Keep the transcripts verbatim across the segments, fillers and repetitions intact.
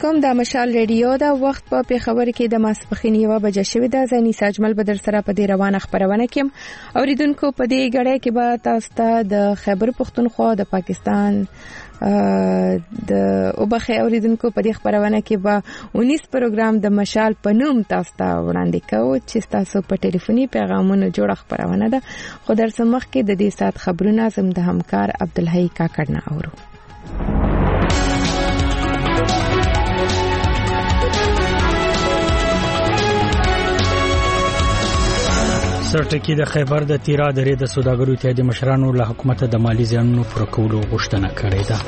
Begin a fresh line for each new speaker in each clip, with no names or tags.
علیکم. د مشال ریډیو دا وخت په پیښور کې د ماسپخین یو بجې شوې ده. زنی ساجمل بدر سره په دې روانه خبرونه کې اوریدونکو په دې غړې کې به تاسو ته د خیبر پختونخوا د پاکستان د وبخې اوریدونکو په دې خبرونه کې به انیس پروګرام د مشال په نوم تاسو ته وړاندې کوو چې تاسو په ټلیفوني پیغامونو جوړه خبرونه ده. خو در سمخ کې د دې سات خبرونه زم د همکار عبدالحی کاکړ نه اورو.
سرټکی د خیبر د تیرا درې د سوداګرو اتحادیې مشرانو له حکومت د مالی زیانونو پر کولو غوښتنه کړې ده.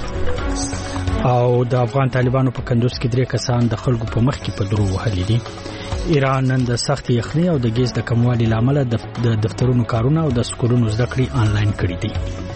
او د افغان طالبانو په کندوز کې درې کسان د خلکو په مخ کې په درو وهلي دي. ایران نن د سخت یخنۍ او د ګیس د کموالي لامل د دفترونو کارونه او د سکولونو زده کړې آنلاین کړې دي.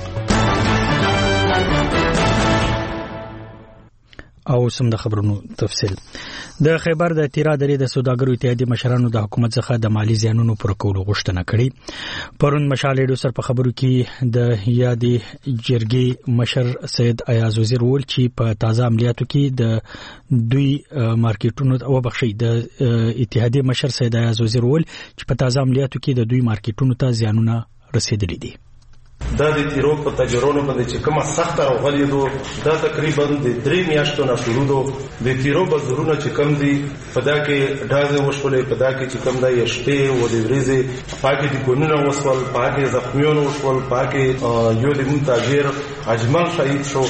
او سم د خبرونو تفصیل. د خیبر د تیرا درې د سوداګرو اتحادیې مشرانو د حکومت څخه د مالی زیانونو پر کولو غوښتنه کړې. پرون مشال ریډیو سره په خبرو کې د یادې جرګې مشر سید ایاز وزیر ول چې په تازه عملیاتو کې د دوی مارکیټونو او بخښي د اتحادیې مشر سید ایاز وزیر ول چې په تازه عملیاتو کې د دوی مارکیټونو ته زیانونه رسیدلي دي.
دا د تیرو په تجربو باندې چې کومه سخت راغلي دو دا تقریبا د درې میاشتو نه شروع دو د تیرو بازارونه چې کم دي په دا کې ډازه وشولې په دا کې چې کم دا یشته و د ورځې پاکي د ګونونو وسول پاکي زخمیونو وشول پاکي یو د منتاجر اجمل شهید شو.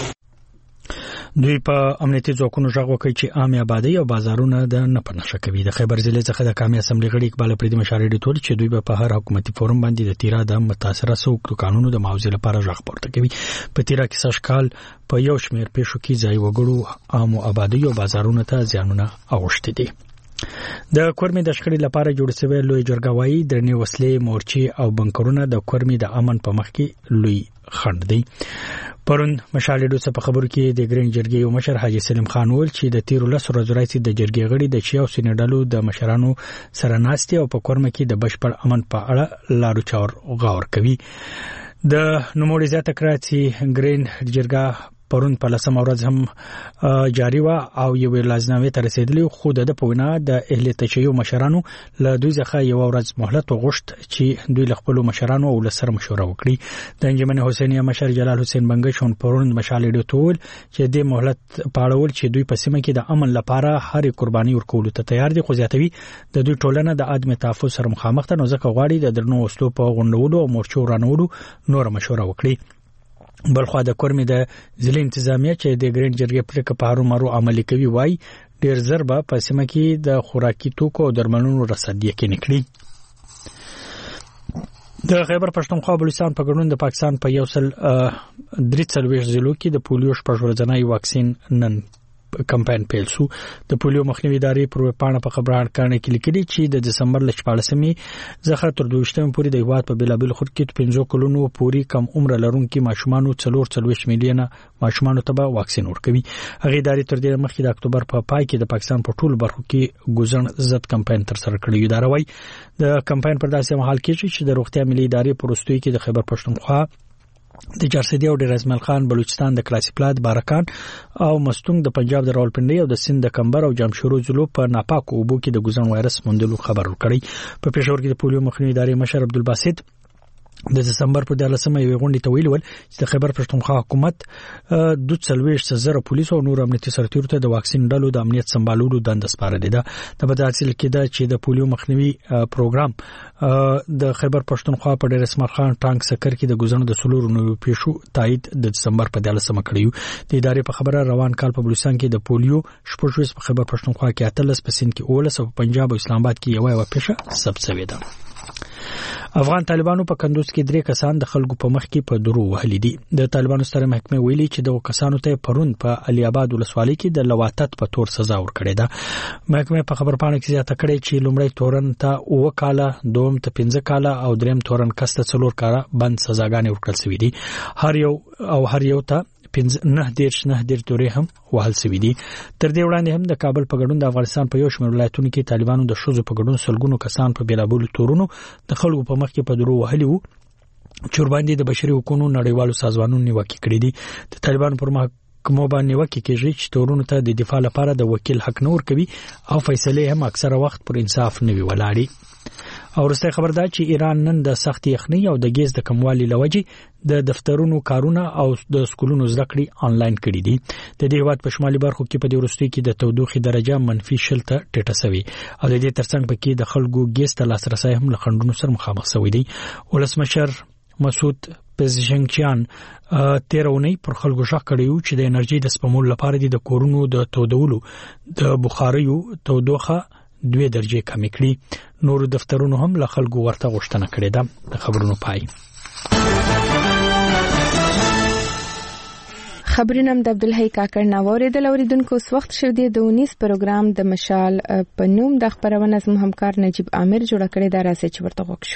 دوی په امنیتي ځواکونو ژغ وکړي چې عامه آبادی او بازارونه د نه پنهشه کوي. د خیبر ضلع څخه د قومي اسمبلی غړي اقبال پردي مشاري ډیټول چې دوی په هر حکومتي فورم باندې د تیرا د متاثره سوق قانونو د معاوضې لپاره ژغ پورته کوي. په تیرا کې سشکال په یو شمېر پیښو کې ځای وګړو عامه آبادی او بازارونه ته زیانونه اوښتي دي. د کورمې د شخړې لپاره جوړ شوی لوی جرګه وايي درنې وسلې مورچې او بنکرونه د کورمې د امن په مخ کې لوی خنډ دي. پرون مشال ریډیو په خبرو کې د ګرین جرګې یو مشر حاجی سلیم خان ول چې د تیرو لس ورځو راځي د جرګې غړي د چیاو سینډالو د مشرانو سره ناستي او په کورمه کې د بشپړ امن په اړه لارو چور غور کوي. د نوموړي زیاته کړه چې ګرین جرګه پرون په لسمه ورځ هم جاری و او یو لازمه ته رسیدلی خو د په وینا د اهل تشیع مشرانو له دوی څخه یو ورځ مهلت وغوښت چې دوی له خپل مشرانو او لسر مشوره وکړي. د انجمن حسینیه مشر جلال حسین بنگشون پرون مشال ډیو ټول چې د مهلت پاړول چې دوی په سیمه کې د امن لپاره هر قرباني ورکول ته تیار دي. خو زیاتوي د دوی ټولنه د عدم تحفظ سره مخامخ ده نو ځکه غواړي د درنو وسلو په غونډولو او مورچو رانولو نور مشوره وکړي. بلخوا د کورمې د ضلع انتظامیه چې د ګرین جرګې پریکړه په هرو مرو عملي کوي وای ډیر زر به په سیمه کې د خوراکي توکو او درملونو رسد یقیني کړي. د خیبر پښتونخوا بلوچستان په ګډون د پاکستان په یو سل درې څلوېښت ضلعو کې د پولیو شپږ ورځنی واکسین نن کمپاین پیل شو. د پولیو مخنیوي ادارې پر وپاڼه په خبران کړه کې لیکلي چې د دسمبر ل شپاړسمې ځخه تر دوشتمې پورې د هیواد په بلابل خود کې پنځه کلونو پورې کم عمر لرونکو ماشومانو څلور څلوېښت میلیونه ماشومانو ته به واکسین ورکوي. هغه ادارې تر دې مخکې د اکتوبر په پای کې د پاکستان په ټولو برخو کې ګوزن ضد کمپاین تر سره کړی. اداره وايي د کمپاین پر داسې مهال کې چې د روغتیا ملي ادارې پروستوي کې د خیبر پښتونخوا د جرسدي او ډیر ازمل خان بلوچستان د کلاسي پلات بارکان او مستونګ د پنجاب د راولپنډي او د سند د کمبر او جمشورو ضلعو په ناپاک اوبو کې د ګوزن وایرس موندلو خبر ورکړی. په پېښور کې د پولیو مخنیوي ادارې مشر عبدالباسط د دسمبر په دلسمه یو غونډه ته ویل ول چې د خیبر پښتونخوا حکومت د څلوېښت زره پولیسو او نور امنیتي سرتیرو ته د واکسین ډلو د امنیت سمبالولو دنده سپارلې ده. د بدعتل کې ده چې د پولیو مخنیوي پروګرام د خیبر پښتونخوا په ډیر اسمر خان ټانک سکر کې د ګوزنو د سلورو نو پیښو تایید د دسمبر په دلسمه کړیو. د ادارې په خبره روان کال په بلوچستان کې د پولیو شپږ په خیبر پښتونخوا کې اتلس په سند کې اولس او پنجاب او اسلام آباد کې یو یو پیښه ثبت شوې ده. افغان طالبانو په کندوز کې درې کسان د خلکو په مخ کې په درو وهلي دي. د طالبانو ستره محکمه ویلي چې د کسانو ته پرون په علي آباد ولسوالۍ کې د لواتت په تور سزا ورکړې ده. محکمه په خبر پاڼه کې زیاته کړې چې لومړی تورن ته اوه کاله، دوم ته پنځه کاله او دریم تورن کس ته څلور کاله بند سزاګانې ورکړل شوې دي. هر یو او هر یو ته پنځه نه دیرش نه دیر تورې هم وهل شوې دي. تر دې وړاندې هم د کابل په ګډون د افغانستان په یو شمېر ولایتونو کې طالبانو د ښځو په ګډون سلګونو کسان په بیلابلو تورونو د خلکو په مخ کې په درو وهلي وو چې ورباندې د بشري حقوقو نړیوالو سازمانونو نیوکې کړې دي. د طالبانو پر محکمو باندې وکړي کېږي چې تورونو ته د دفاع لپاره د وکیل حق نور کوي او فیصله هم اکثره وخت پر انصاف نه وی ولاړی. او وروسته خبر ده چې ایران نن د سخت یخنۍ او د ګیس د کموالي لوجې د دفترونو کارونه او د سکولونو زده کړې آنلاین کړي دي. د دې هیواد په شمالي برخو کې په دې وروستي کې د تودوخې درجه منفي شل ته ټیټه شوې او د دې ترڅنګ پکې د خلکو ګیس ته لاسرسي هم له خنډونو سره مخامخ شوی دی. ولسمشر مسعود پزشنګچیان تیرونی پر خلکو شخ کړیو چې د انرژي د سپمول لپاره د کورونو د تودولو د بخاریو تودوخه دوه درجه کم کړي. نور دفترونو هم له خلکو ورته غوښتنه کړې ده. د خبرونو پای
خبرونه د عبدالحی کاکړ ناوړې د لوریدونکو وخت شو دی د ونیس پروګرام د مشال په نوم د خبرونه زموږ همکار نجیب عامر جوړ کړی دا راځي چې ورته وښو.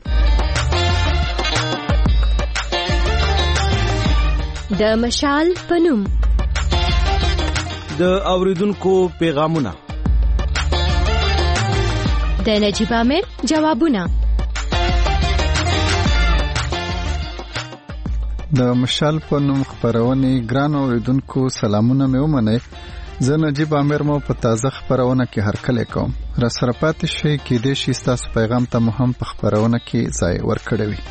د مشال په نوم
د اوریدونکو پیغامونه
د نجیب عامر جوابونه.
د مشال په نوم خبرونه ګران اوریدونکو سلامونه مې ومنئ. زه نجیب عامر مو په تازه خبرونه کې هرکلی کوم. را سره پاتې شئ کې د شي تاسو پیغام ته مو هم په خبرونه کې ځای ورکړی وي.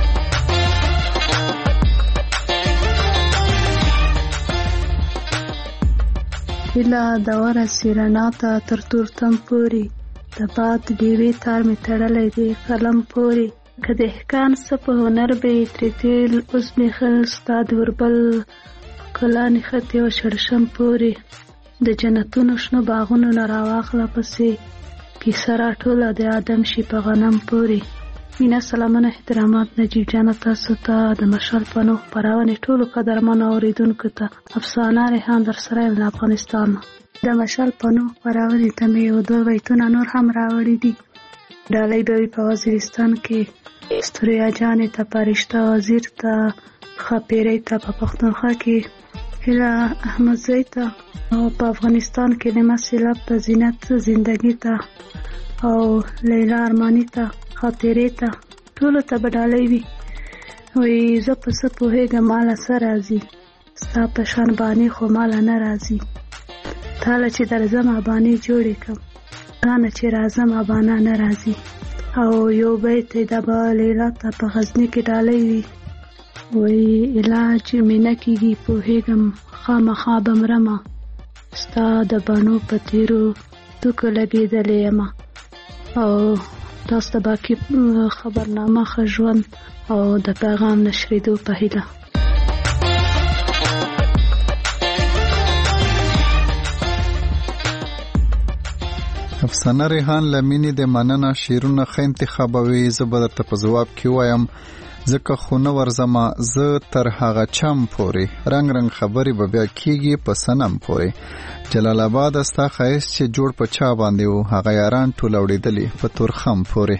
هیله د ورسې رڼا ته تر تورتم پورې د باد ډیوې تار مې تړلی دی قلم پورې که دهقان څه په هنر به یې ترې تېل اوس مې خل ستا د وربل ښکلا نښتې وه شړشم پورې د جنتونو شنو باغونو نه راواخله پسې کیسه راټوله د آدم شي په غنم پورې. مینا سلامونه احترامات نجیب جانه تاسو ته د مشال په نوم خپرونې ټولو قدرمنو اوریدونکو ته افسانه ریحان در سره یم له افغانستان. د مشال په نوم خپرونې ته مې یو دوه بیتونه نور هم راوړي دي. ډالۍ به وي په وزیرستان کې ستوریا جانې ته پرشته وزیر ته خپیرۍ ته په پښتونخوا کې هیله احمدزۍ ته او په افغانستان کې نعمه سیلاب ته زینت زندگی ته او لیلا ارمانی ته خاطرې ته ټولو ته به ډالۍ وي. وایي زه په څه پوهېږم ماله څه راځي ستا په شان بانې خو ماله نه راځي تاله چې درځم ابانې جوړې کړم تانه چې راځم ابانا نه راځي. او یو بیت د به لیلا ته په غزني کې ډالۍ وي. وایي علاج مې نه کېږي پوهېږم خامخا به مرمه ستا د بڼو په تېرو توکو لګېدلې یمه. او تاسو ته باقي خبرنامه ښه ژوند او د پیغام نشریدو په هیله.
افسانه ریحان لمینی د مننه شیرونه ښه انتخابوي. زه به درته په ځواب کې وایم ځکه خو نه ورځمه زه تر هغه چم پورې رنګ رنګ خبرې به بیا کېږي په صنم پورې. جلال آباد ستا ښایست چې جوړ په چا باندې و هغه یاران ټول اوړېدلي په تورخم پورې.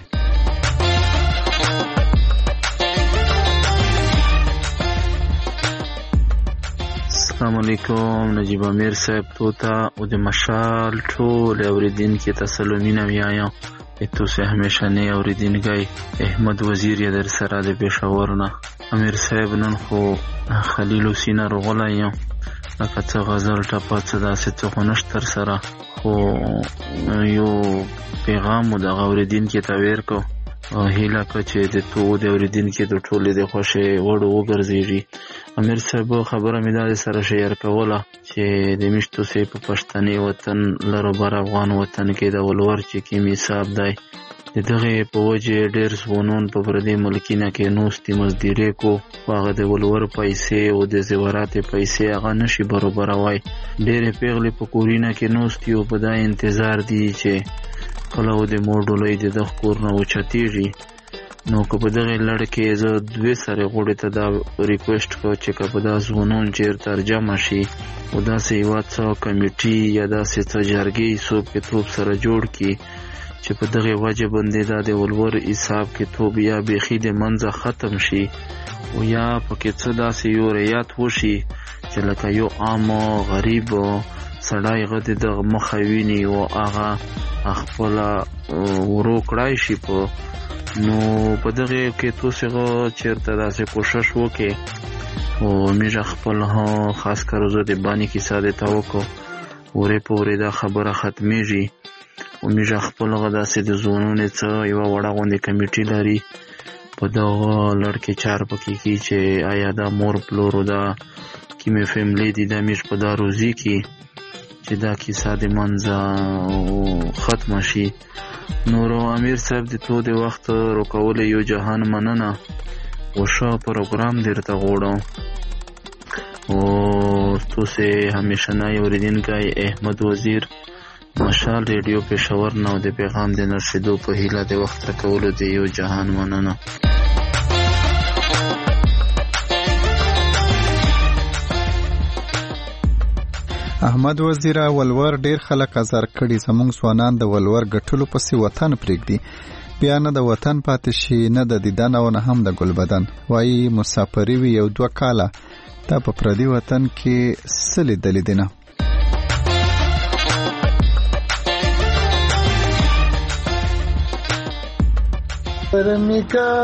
السلام علیکم نجیب امیر صاحب توتا او د مشال ټول اوریدونکو ته سلامونه وایم. تو سے ہمیشہ نے اوریدونکي احمد وزیر یې در سره د پېښور نه. امیر صاحب نن خو خلیل حسین رغلایم لکه څه غزل ټپه څه داسې څه خو نشته تر سره خو یو پیغام مو دغه اوریدونکي ته ورکړو او هیله کړه چې د تو د اوریدونکي د ټولې د خوښۍ وړ وګرځېږي. امیر صاحب خبره مې دا سره شیر کوله چې د میشتو سي په پښتني وطن لرو بر افغان وطن کې د ولور چې کې میثاق دی د دغه په وجه ډېر ځوانان په پردي ملکینه کې نوستي مزدوري کو هغه د ولور پیسې او د زیورات پیسې هغه نشي برابر وای. ډېر پیغلې په کورینه کې نوستي او په دا انتظار دي چې کله و د موډولې د دغه کور نه وچتيږي. نو که په دغه لړ کې زه دوی سره غوړې ته دا ریکوست کو چې که په دا ځوانان چیر ترجمه شي او داسې یو څه کمیټي یا داسې څه جرګې څوک کې توپ سره جوړ کی چې په دغه وجه باندې دا د ولور حساب کې توپ یا بيخي د منځه ختم شي او یا پکې څه داسې یو ریات وشي چې لکه یو عام غریب سړی غته د مخویني او هغه خپل ورو کړای شي په نو په دغه کې تاسو چیرته داسې کوشش وکړئ او میجا خپل ها خاص کر زه د بانی کیسه د توکو ورې په ورې دا خبره ختمیږي او میجا خپل غدا سي د زونونه څه یو وړه غونډه کمیټي لري په دا لړکې چار پکې کی چې آیا دا مور پلورو دا کی می فیملی دی دا میش په دا روزي کی چې دا کیسه د منځه ختم شي. نورو امیر صاحب د تو د وخت روکول یو جهان مننه و شا پروگرام درته غوړم او تو سه همیشه نه اوریدونکی احمد وزیر مشال ریډیو پېښور نو د پیغام د نرسیدو په هیله د وخت راکولو د یو جهان مننه.
احمد وزیر ولور ډیر خلک ازار کړي زمونږ ځوانان د ولور ګټلو پسې وطن پرېږدي بیا نه د وطن پاتې شي نه د دیدن او نه هم د ګلبدن وایي مسافري وي یو دوه کاله دا په پردي وطن کې څه لیدلي دي نه.
پرمیکا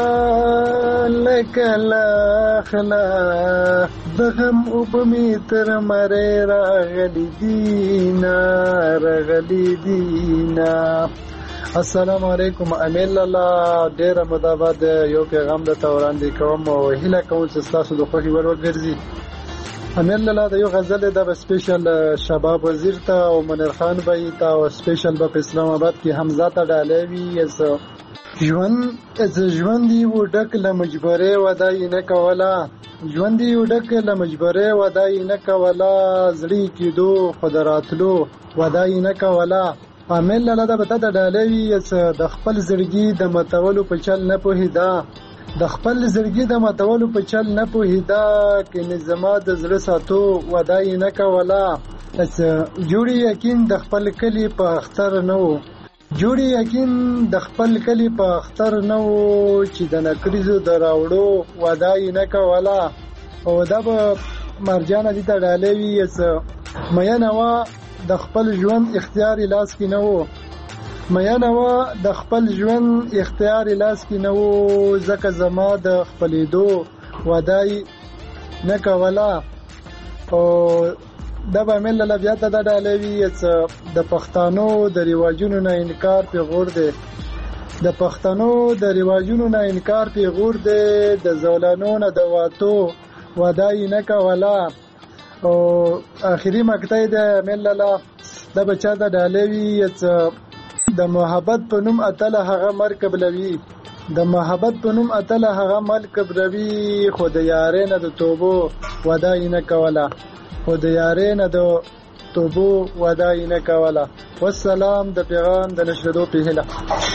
لکلا خلا دغم اوبمی تر مره راغلی دینا راغلی دینا. السلام علیکم امیل الله ډیر مدابد یو پیغام د توراندې کوم او هیله کوم چې تاسو د خوښي ور وګرځي. امیل الله د یو غزل د سپیشل شباب وزیر ته او منیر خان بای ته او سپیشل په اسلام آباد کې حمزه ته ډالوي از ژوند از ژوند دی و ډک له مجبورې ودای نه کولا ژوند دی و ډک له مجبورې ودای نه کولا زړی کېدو خدراتلو ودای نه کولا. امیل لاله دا بتا د ډالوي د خپل زړګي د متولو په چل نه پوهیدا د خپل زړګي د متولو په چل نه پوهیدا کې نظام د زړه ساتو ودای نه کولا. اس جوړي یقین د خپل کلی په اختر نو جوړي یقین د خپل کلی په اختر نو چې د نکریزو دراوړو ودای نه کولا. او دا به مرجان دي د ډالوي اس مې نوا د خپل ژوند اختیار لاس کې نه وو مې نوا د خپل ژوند اختیار لاس کې نه وو زکه زما د خپلېدو ودای نه کولا. او دا به مل له بیا ته د ډالوي د پښتنو د ریواجونو نه انکار په غور دی د پښتنو د ریواجونو نه انکار په غور دی د زولانو نه د واتو ودای نه کولا. او اخیری مقطع د مللا د بچا د ډالوي د محبت په نوم اتل هغه مرکب لوي د محبت په نوم اتل هغه مرکب لوي خو د یارې نه د توبو ودای نه کولا خو د یارې نه د توبو ودای نه کولا. والسلام د پیغام د نشریدو په هیله.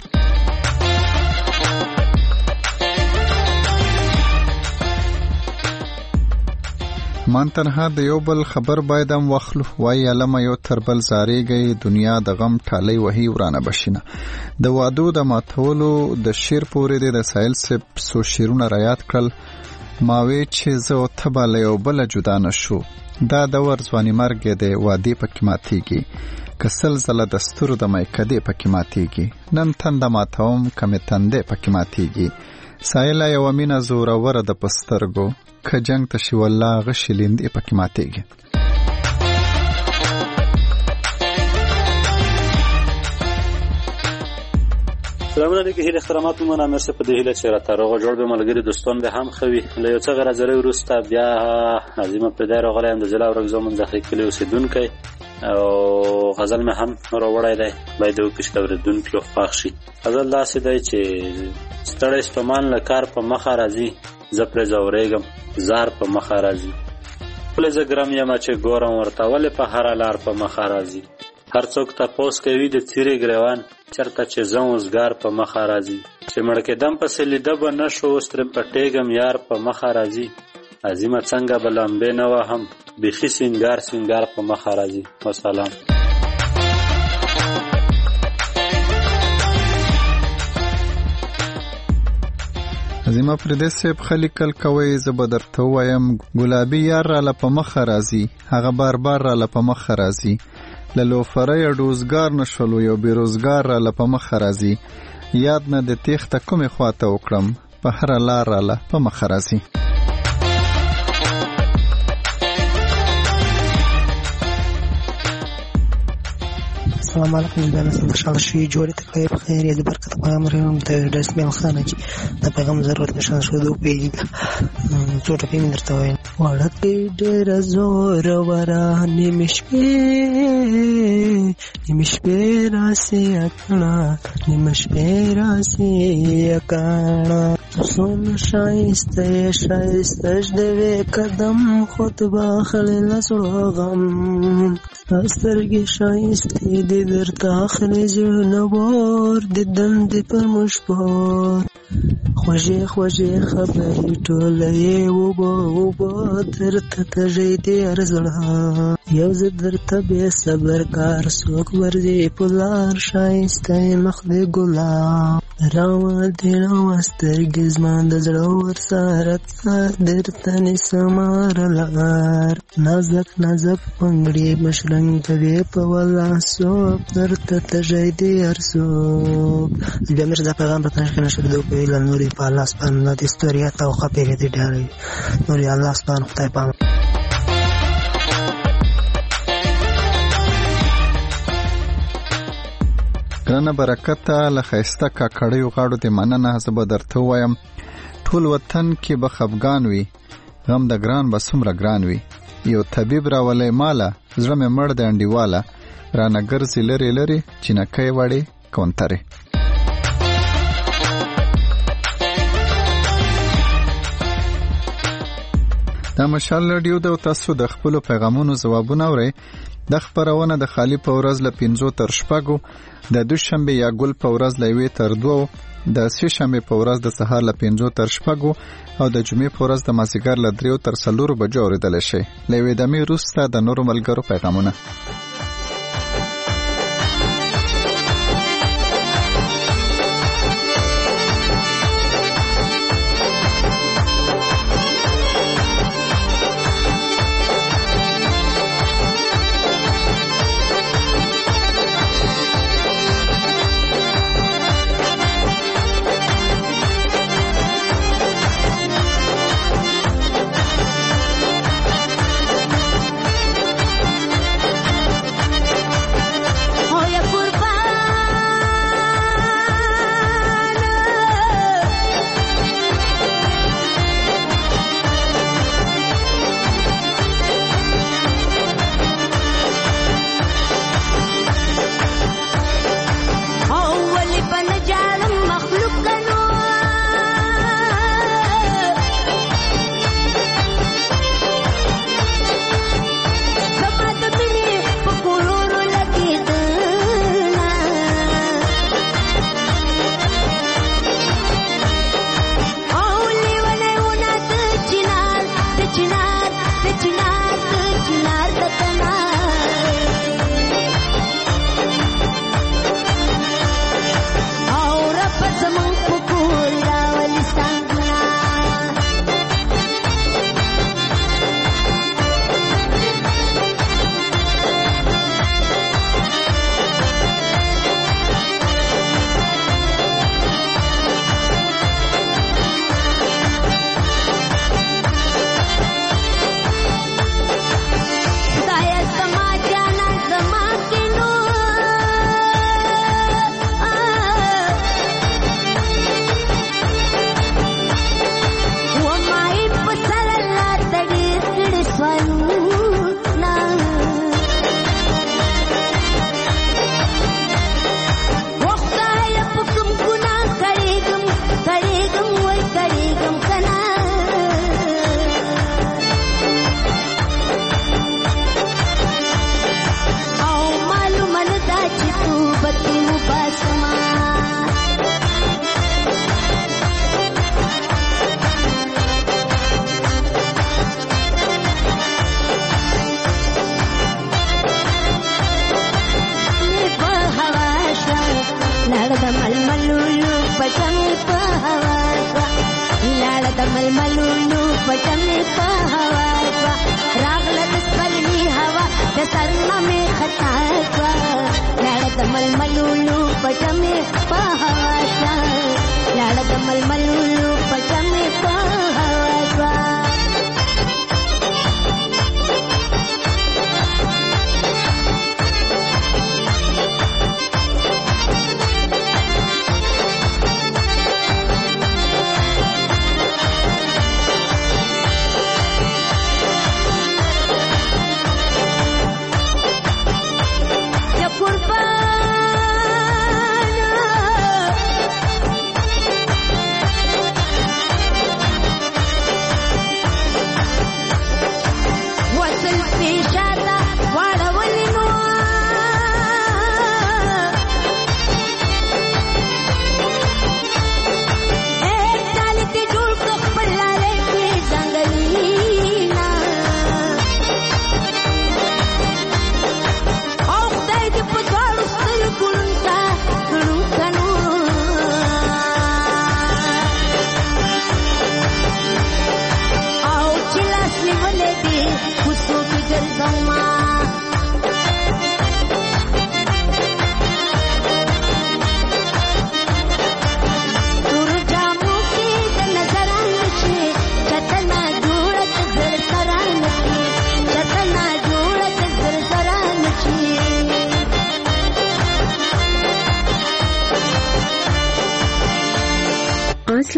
من تنها د یو بل خبر بایدم واخلو وای علم یو تربل زاریږي دنیا د غم ټالی وهي ورانه بشینه د وادو د ماتولو د شیر پورې د سایل سپ سو شیرونه رایات کړل ماوي چې زه او تبا له یو بل جدا نشو دا د ورځواني مرګ د وادي پکې ماتيږي کسل زله دستور د مایکدې پکې ماتيږي نن تند ماتوم کمه تندې پکې ماتيږي سایل یو مینا زوره ور د پسترګو که جنگ تشي والله غشلیند پکې ماتيږي.
سلام علیکم هیله احترامات مو نامه سره په دې هیله چې را تاروغه جوړ به ملګری دوستان به هم خوي له یو څه غرض ورسته بیا عظیمه په دای راغلی هم د زلا ورګ زمون ځخې کلی اوسیدونکو او غزل مې هم راوړی دی باید وکړي اوریدونکو خو خوښ شي. غزل داسې دی چې ستړی ستومان له کار په مخه راځي زه پرې ځورېږم زار په مخه راځي ولې زه ګرم یم چې ګورم ورته ولې په هره لار په مخه راځي هر څوک تپوس کوي د څیرې ګریوان چرته چې زه اوسګار په مخه راځي چې مړ کېدم پسې لیده به نه شو اوس ترې پټېږم یار په مخه راځي عظیمه څنګه به لمبې نه وهم بیخي سینګار سینګار په مخه راځي. وسلام.
زما پردې سیب خلیکل کوي زبدر ته وایم ګلابي یار را لپه مخ راځي هغه بار بار را لپه مخ راځي للو فرای روزګار نشولو یو بیروزګار را لپه مخ راځي یاد نه د تیخ ته کومه خواته وکړم په هر لار را لپه مخ راځي.
السلام علیکم دا نسل خوشحال شي جوړې ته په خیر یا د برکت پیغام رم ته د اسماعیل خان چې د پیغام ضرورت نشان شو دوه پیږي څو ټکي مې درته وایم وړکې ډېر زور ورا نیمه شپې نیمه شپې راسي اکړه نیمه شپې راسي اکړه سون شایسته شایسته جدوی قدم خود باخلی لسلو غم استرگی شایسته دی در تاخلی زیر نبار دیدن دی پر مشبار خوشی خوشی خبری طوله و با و با در تتجی دی ارزلا یوز در تبی صبر کار سوک ورزی پولار شایسته مخد گلا راو دی راو استرگی زمان د زړه ور سره در تنې سمار لار نازک نازک پنګړي مشرنګ دوی په ولا سو در ته تجدي ارسو د امر د پیغام په تنه کې نشو دوی په لنوري په الله سبحانه د استوریا ته خو په دې ډاري نوري الله سبحانه خدای پام
ګرانه برکت له خیسته کاکړیو غاړو د مننه زه به درته وایم ټول وطن کې به خفګان وي غم د ګران به څومره ګران وي یو طبیب راولی ماله زړه مې مړ د انډیواله رانه ګرځي لرې لرې چینکۍ وړې کونترې دا مشال رادیو د تاسو د خپلو پیغامونو ځوابونه اورئ د خبرونه د خالی په ورځ له پنځو تر شپږو د دوشنبه یا ګل په ورځ له یوې تر دوو د سه شنبه په ورځ د سهار له پنځو تر شپږو او د جمعې په ورځ د مازیګر له دریو تر څلورو بجو اوریدل شي لوي د می روسته د نورو ملګرو پیغامونه
ململونو پټمې په هوا شوه راغله د سپلني هوا د سرنا مې خطا شوه لاړه د ململونو پټمې په هوا شوه لاړه د ململونو پټمې په هوا شوه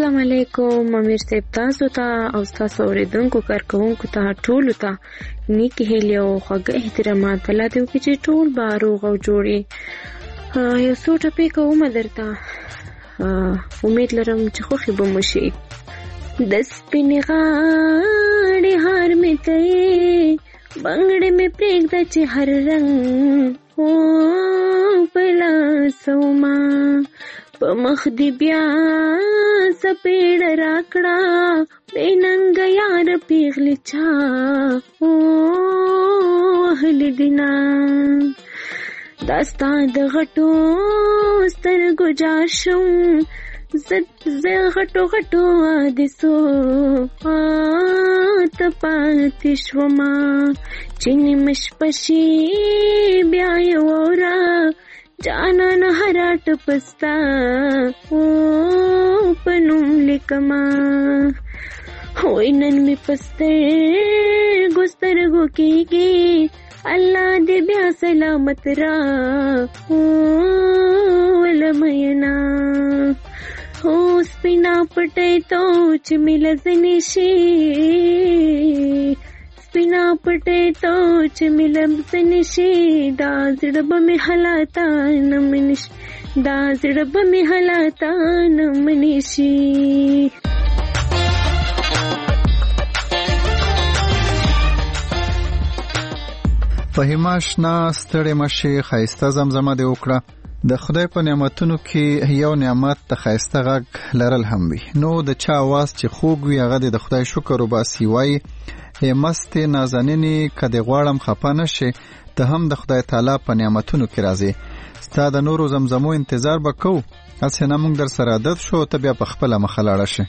السلام علیکم امیر صاحب، تاسو ته او تاسو اوریدونکو کارکونکو ته ټول ته نیکی هیله او خوږه احترامات الله دې وکړي چې ټول به روغ او جوړي. یو څو ټپې کوم درته، امید لرم چې خوښي به مو شي. د سپینې غاړې هار مې کوي، بنګړې مې پرېږده چې هر رنګ او په لاسوما، په مخ دې بیا سپېړه راکړه بې ننګه یار پیغلې چا وهلې دینه. دا ستا د غټو سترګو جار شم، زه غټو غټو حادثو ته پاتې شومه، چې نیمه شپه شي بیا یې واوره جانان هراټ پستا په نوم لیکما. وای نن مې په سترګو سترګو کېږي، الله دې بیا سلامت را ولمینا. او سپینا پټې تو چې مې لزنې شي، سپینا پټې تو چې مې لزنې شي، دا زړه به مې حالاتا نه منې شي، دا زړه به مې حالاتا نه منې شي.
فهیماشنا ستړې مشي خایسته زمزمه دې وکړه. د خدای په نعمتونو کې یو نعمت د خایسته غږ لرل هم وي، نو د چا आवाज چې خوږ وي هغه د خدای شکر وباسي. وایي ای مستې نازنینې که دې غواړم خفه نشې، ته هم د خدای تعالی په نعمتونو کې راځې. ستا د نورو زمزمو انتظار به کوو، هسې نه موږ در سره عادت شو، ته بیا په خپله مخه لاړه شې.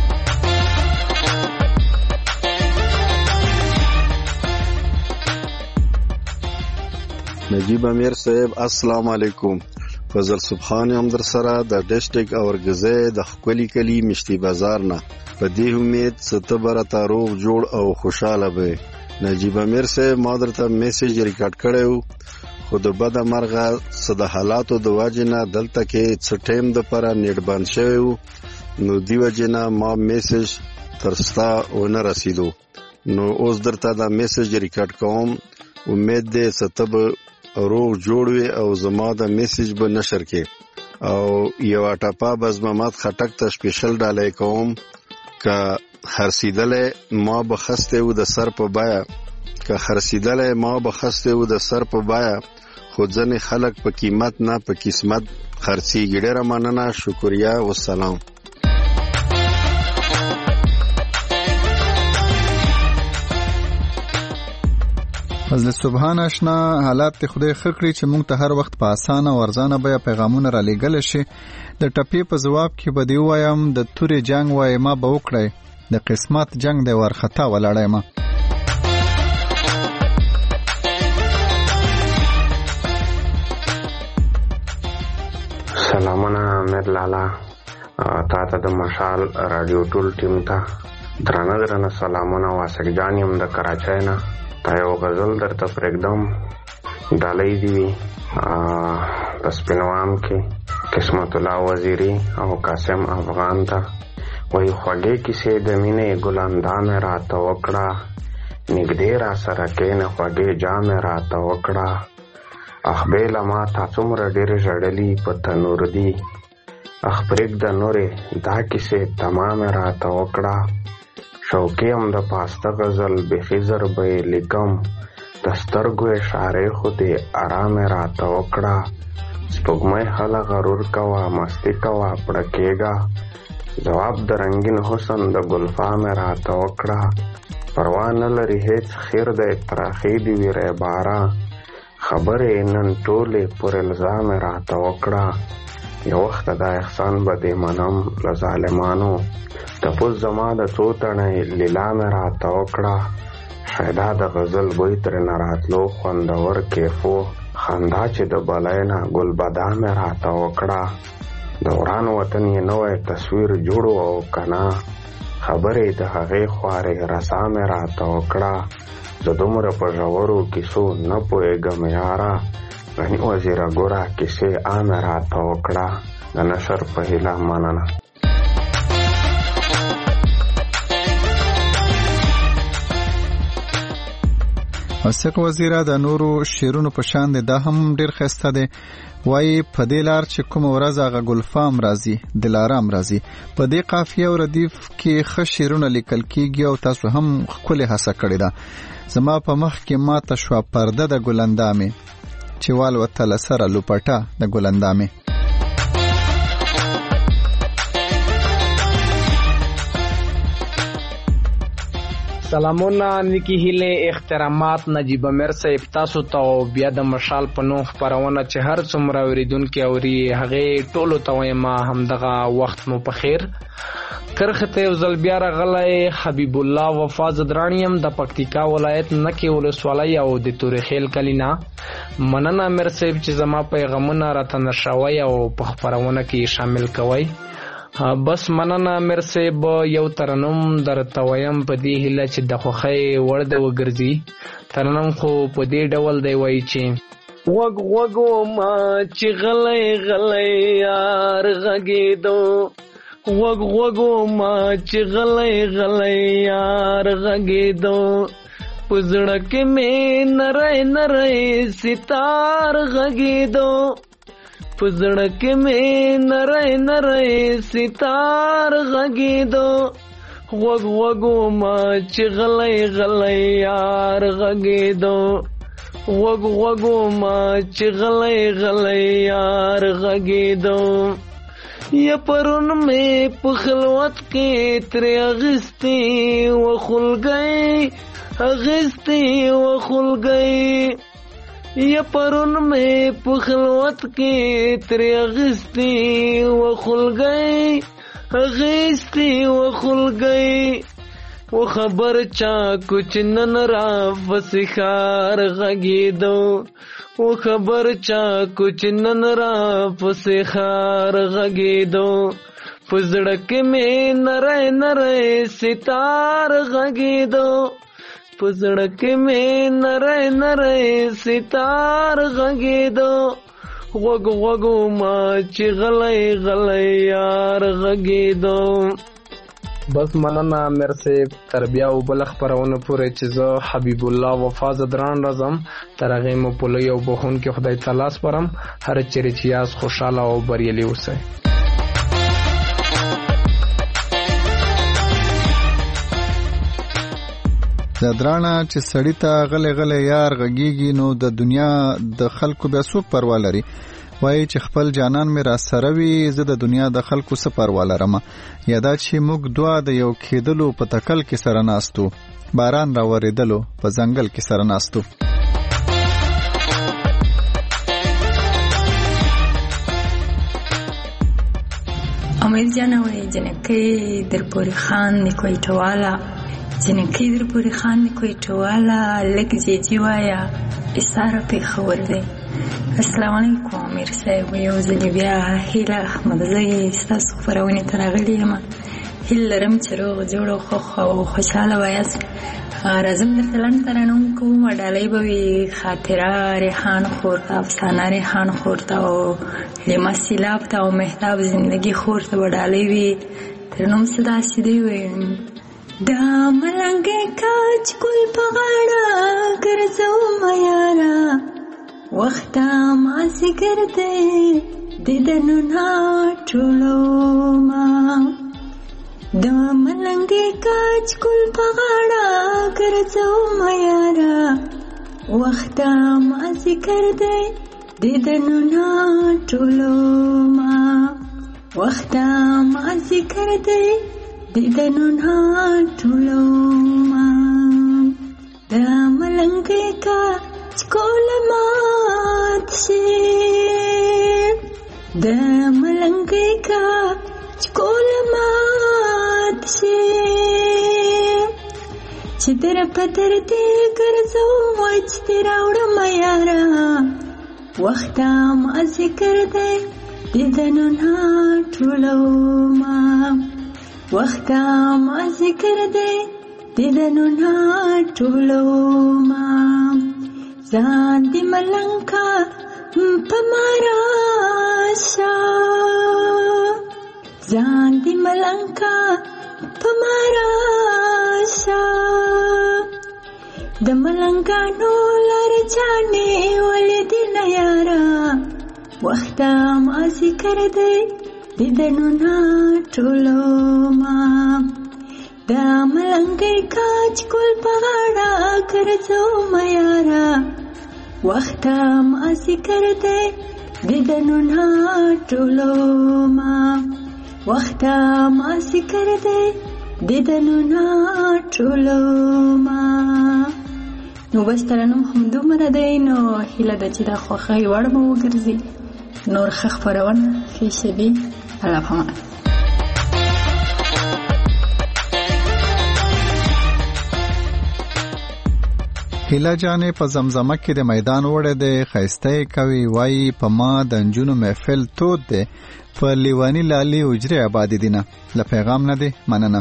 نجیب امیر صاحب السلام علیکم. فضل سبحان هم در سره د ډسټریکټ اورګزې د خپلی کلی مشتي بازار نه. په دې امید ست برته روغ جوړ او خوشاله به. نجیب امیر صاحب ما درته میسج ریکارډ کړو، خو د بده مرغه صد حالاتو د واجنه دلته کې څه ټیم د پر نیټ بند شوی، نو دی وجنه ما میسج ترستا ونه رسیدو. نو اوس درته دا میسج ریکارډ کوم، امید دې ستب روغ جوړوي او زما د میسج به نشر کې. او یو ټاپا بز محمد خټک ته سپیشل ډالای کوم، که خرسیدل ما بخسته و د سر په بایا، که خرسیدل ما بخسته و د سر په بایا، خود ځنې خلک په قیمت نه په قسمت خرڅیږي. ډېره مننه، شکریا والسلام. فضل سبحان آشنا حالات ته خدای خکړي چې مونږ ته هر وخت په اسانه او ارزانه بیا پیغامونه را لېږل شي. د ټپې په جواب کې به دی وایم د تورې جنگ وای ما به وکړی، د قسمت جنگ دی ورخطا ولاړی ما.
سلامونه امیر لالا، تا ته د مشال رادیو ټول ټیم ته درانه درانه سلامونه. واسق جان یم د کراچۍ نه. تا یو غزل درته پرېږدم، ډالۍ دي وي په سپینوام کې قسمت الله وزیري او قاسم افغان ته. وایي خوږې کیسې د مینې ګلاندامې راته وکړه، نږدې را سره کښېنه خوږې جامې راته وکړه. اخ بیله ما تا څومره ډېرې ژړلي په تنور دي، اخ پرېږده نورې دا کیسې تمامې راته وکړه. شوقي هم د پاسته غزل بیخي زر به یې لیکم، د سترګو اشارې خو دې ارامې راته وکړه. سپوږمۍ هله غرور کوه مستي کوه پړه کېږه، ځواب د رنګین حسن د ګلفامې راته وکړه. پروا نه لري هېڅ خیر دی تراخې دې وي ریباره، خبرې نن ټولې پر الزامې راته وکړه. یو وخت دا احسان به دې منم له ظالمانو، تپوس زما د څو تڼۍ لیلا مې راته وکړه. شیدا د غزل بوی ترېنه راتلو خوندور کیفو، خندا چې د بلۍ نه ګلبدا مې راته وکړه. د وران وطن یې نوی تصویر جوړو او کنا، خبرې د هغې خوارې رسا مې راته وکړه. زه دومره په ژورو کیسو نه پوهېږم یاره، غني وزیره ګوره کیسې عامې راته وکړه. د نشر په هیله مننه.
اوسق وزیر د نورو شیرونو په شان د هم ډیر خسته دی وای په دې لار چې کوم ورځ هغه ګلفام راځي دلارام راځي په دې قافیه او ردیف کې ښه شیرونه لیکل کیږي او تاسو هم خپل هڅه کړې ده زما په مخ کې ماته شو پرده د ګلندامې چې وال وتل سره لوپټه د ګلندامې
سلامونه نیکی هیله احترامات نجیب امیر صاحب تاسو ته بیا د مشال په نوم خبرونه چې هر څومره اوریدونکو اوري هغه ټولو ته وایم همدغه وخت مو په خیر کرخته وزل بیا راغلی حبیب الله وفا زدرانیم د پکتیکا ولایت نکی ولسوالۍ او د تورخیل کلینا مننه امیر صاحب چې زما پیغامونه راته نشوي او په خبرونه کې شامل کوي بس مننه امیر صاحب یو ترنم درته وایم په دې هیله چې د خوخۍ وړ د وګرځي ترنم خو په دې ډول دی وایي چې وګ وګو ما چې غلی غلی یار غږېدو وګ وګو ما چې غلی غلی یار غږېدو په زړه کې مې نری نری ستار غږېدو په زړه کې مې نری نری ستار غږېدو غوږ غوږو ما چې غلی غلی یار غږېدو غوږ غوږو ما چې غلی غلی یار غږېدو یا پرون مې په خلوت کې ترې اغستې و خلګۍ اغستې و خلګۍ یا پرون مې په خلوت کې ترې اغستې و خلګۍ اغستې و خلګۍ و خبر چا کچ نن را پسې ښار غږېدو و خبر چا کچ نن را پسې ښار غږېدو په زړه کې مې نری نری ستار غږېدو په زړه کې مې نری نری ستار غږېدو غوږ غوږو ما چې غلی غلی یار غږېدو بس مننه امیر صاحب تر بیا او بل خبرونه پورې چې زه حبیب الله وفا زدران راځم تر هغې مو په لوی او بخونکي خدای تعالی سپارم هر چیرې چې یاست خوشحاله او بریالي اوسئ
زدرانه چې سړی ته غلی غلی یار غږیږي نو د دنیا د خلکو بیا څوک پروا لري وایي چې خپل جانان مې را سره وي زه د دنیا د خلکو څه پروا لرم یا دا چې موږ دوه د یو کېدلو په تکل کې سره ناستو باران را ورېدلو په ځنګل کې سره ناستو
امید جانه وایي جنکۍ در پورې خان د کویټواله جنکۍ در پورې خان د کویټواله لږ جیجي وایه ایساره پېښور دی السلام علیکم امیر صاحب یو ځلې بیا هیله احمدزۍ ستاسو خپرونې ته راغلې یم هیله لرم چې روغ جوړ او خوښ او خوشحاله وایاست راځم درته لنډ ترنم کوم ډالۍ به وي خاطره ریحان خور ته افسانه ریحان خور ته او لیما سیلاب ته او مهتاب زندگی خور ته به ډالۍ وي ترنم څه داسې دی وایي دا ملنګې کاچ ګل په غاړه ګرځومه یاره وخته مازدیګر دی دیدنونه ټولومه دا ملنګې کاچ ګل په غاړه ګرځومه یاره وخته مازدیګر دی دیدنونه ټولومه وخته مازدیګر دی دیدنونه ټولومه دا ملنګې کاچ ګل مات شي د ملنګې کاچ ګل مات شي چې در پتر دې ګرځوم چې دې راوړم یاره وخته مازدیګر دی دیدنونه ټولومه وخته مازدیګر دی دیدنونه ټولومه ځان دې ملنګه په ما راشه ځان دې ملنګه په ما راشه د ملنګانو لار جانې ولې دې نه یاره وخت ما ذکر دی دیدنو نه ټولو ما د ملنګۍ کاج ګل په غاړه ګرځو ما یاره وخت ما ذکر دی دیدنو نه ټولو ما وخت ما ذکر دی دیدنو نه ټولو ما. نو بس ترنم هم دومره دی نو هیله ده چې دا خوښۍ وړ به وګرځي. نور ښه خپرونه ښې شېبې الله پامان.
هیله جانې په زمزمه کې د میدان وړه دی ښایسته کوي وایي په ما د نجونو محفل تود دی په لیوانی لالي اجرې آبادي دینه له پیغام نه دی مننه.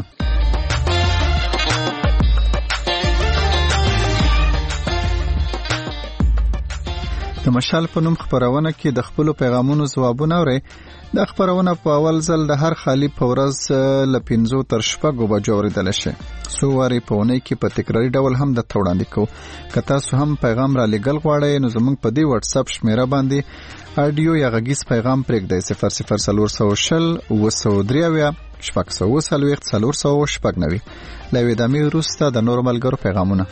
د مشال په نوم خبرونه کې د خپل پیغامونو ځوابونه اوري. د خبرونه په اول ځل د هر خالی په ورځ ل پنځو تر شپږو بجو اوریدل شي. سو واری په ونې کې په تکراری ډول هم د توړاندې کو. که تاسو هم پیغام را لګل غواړئ نو زموږ په دې واتس اپ شمیره باندې اډیو یا غږیز پیغام پرېږدئ صفر صفر څلور سوه شل اوه سوه درې اویا شپږ سوه څلوېښت څلور سوه شپږ نوي. له یوې دمې وروسته د نورو ملګرو پیغامونه.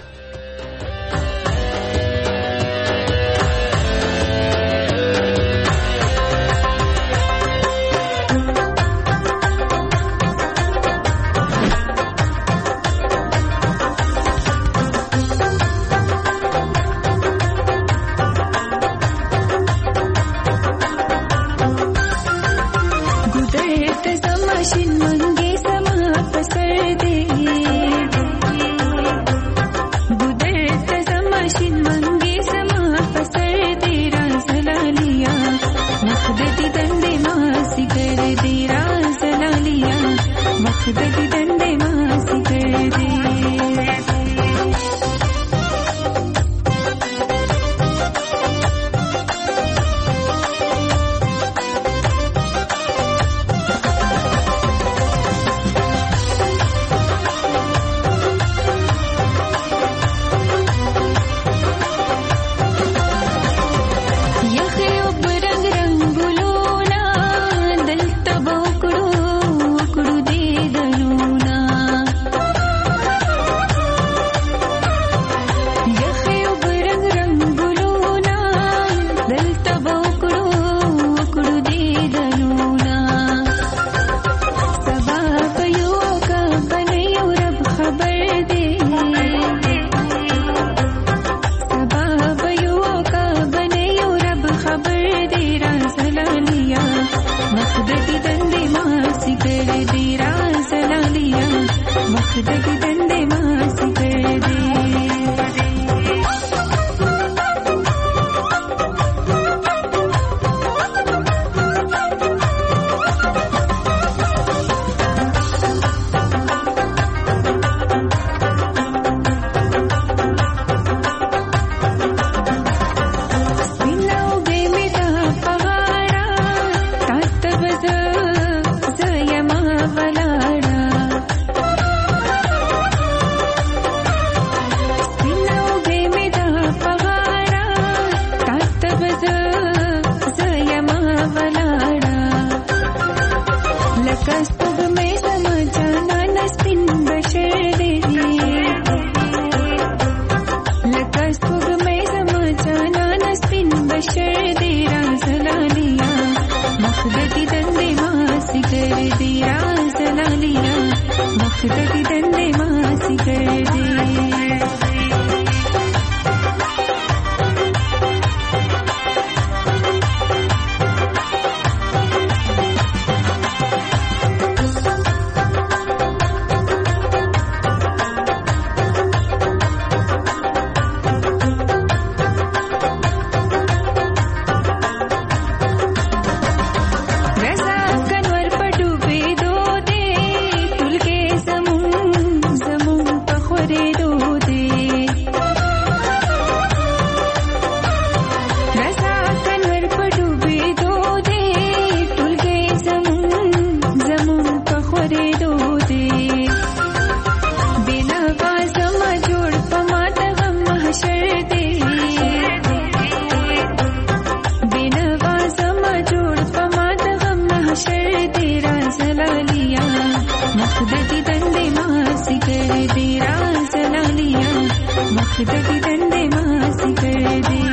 وخت دیدن دې مازدیګر دی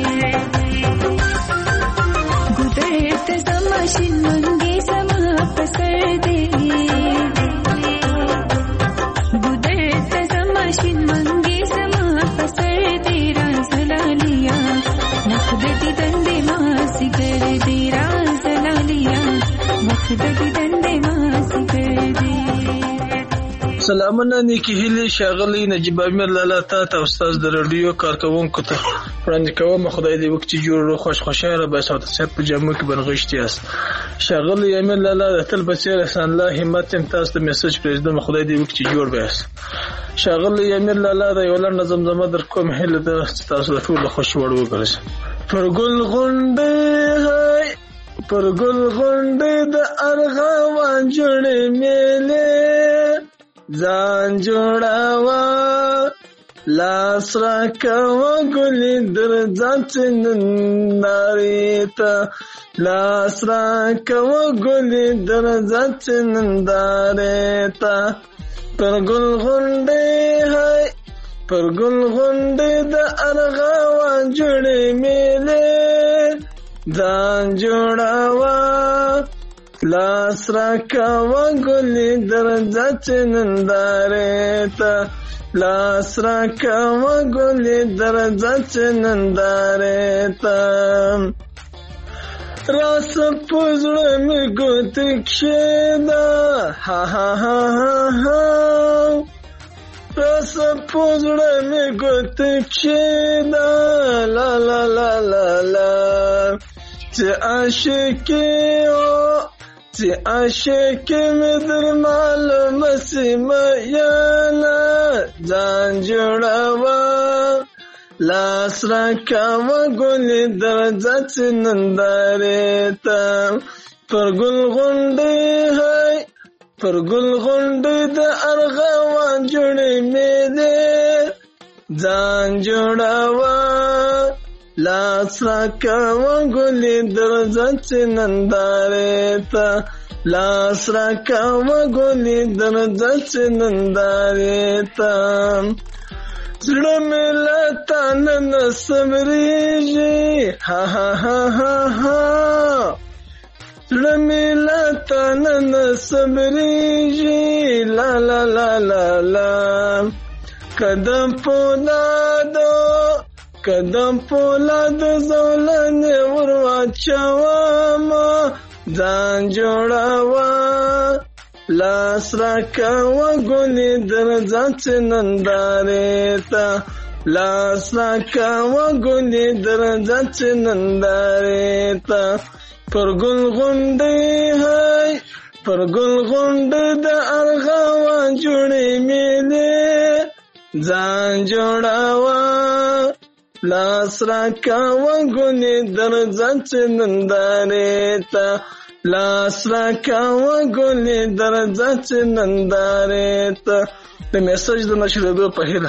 ګودر ته زما شین منګي زما په سر دی ګودر ته زما شین منګي زما په سر دی رازلالیا وخت دیدن دې مازدیګر دی رازلالیا وخت دیدن دې مازدیګر دی.
سلامونه نیکی هیلی شاغلی نجیب امیر لالا تا تا استاذ د رادیو کارکوونکو ته وړاندې کوم. خدای دې وکړي جوړ رو خوش خوشاله به سات صحت په جامو کې بنغشتي است. شاغلی امیر لالا د تل بچیر احسان الله همت تاسو د میسج پرېږدم. خدای دې وکړي جوړ به است. شاغلی امیر لالا د یو لړ نظم زما در کوم هله د تاسو د ټول خوش وړ وګرځي. پر ګل غونډه هاي پر ګل غونډه د ارغوان جوړې میلې ځان جوړاوا لاس را کوا ګلې درځات نندارې ته لاس را کوا ګلې درځات نندارې ته پر ګل غونډې هاي پر ګل غونډې د ارغوان جوړې میلې ځان جوړاوا لاس را کوا ګلې درځات نندارې ته لاس را کوا ګلې درځات نندارې ته راس پوزړه مې ګوت کښېدا ها ها ها ها راس پوزړه مې ګوت کښېدا لا لا لا لا لا چې عاشقې او چې عاشقې مې در معلومه سیمه یاله ځان جوړاوه لاس را کاوه ګلې درځات نندارې ته پر ګل غونډې هاي پر ګل غونډې د ارغوان جوړې میلې ځان جوړاوه لاس را کاوه ګلې درځات نندارې ته لاس را کاوه ګلې درځات نندارې ته زړه مې له تا نن سمرېږي ها ها ها ها ها زړه مې له تا نن سمرېږي لا لا لا لا لا قدم پولادو قدم پولاد زولنې ور واچومه ځان جوړاوه لاس را کاوه ګلې درځات نندارې ته لاس را کاوه ګلې درځات نندارې ته پر ګل غونډې هاي پر ګل غونډې د ارغوان جوړې میلې ځان جوړاوه لاس را کاوه ګلې درځات نندارې ته لاس را کاوه ګلې درځات نندارې ته. د میسج د نشریدو په هیله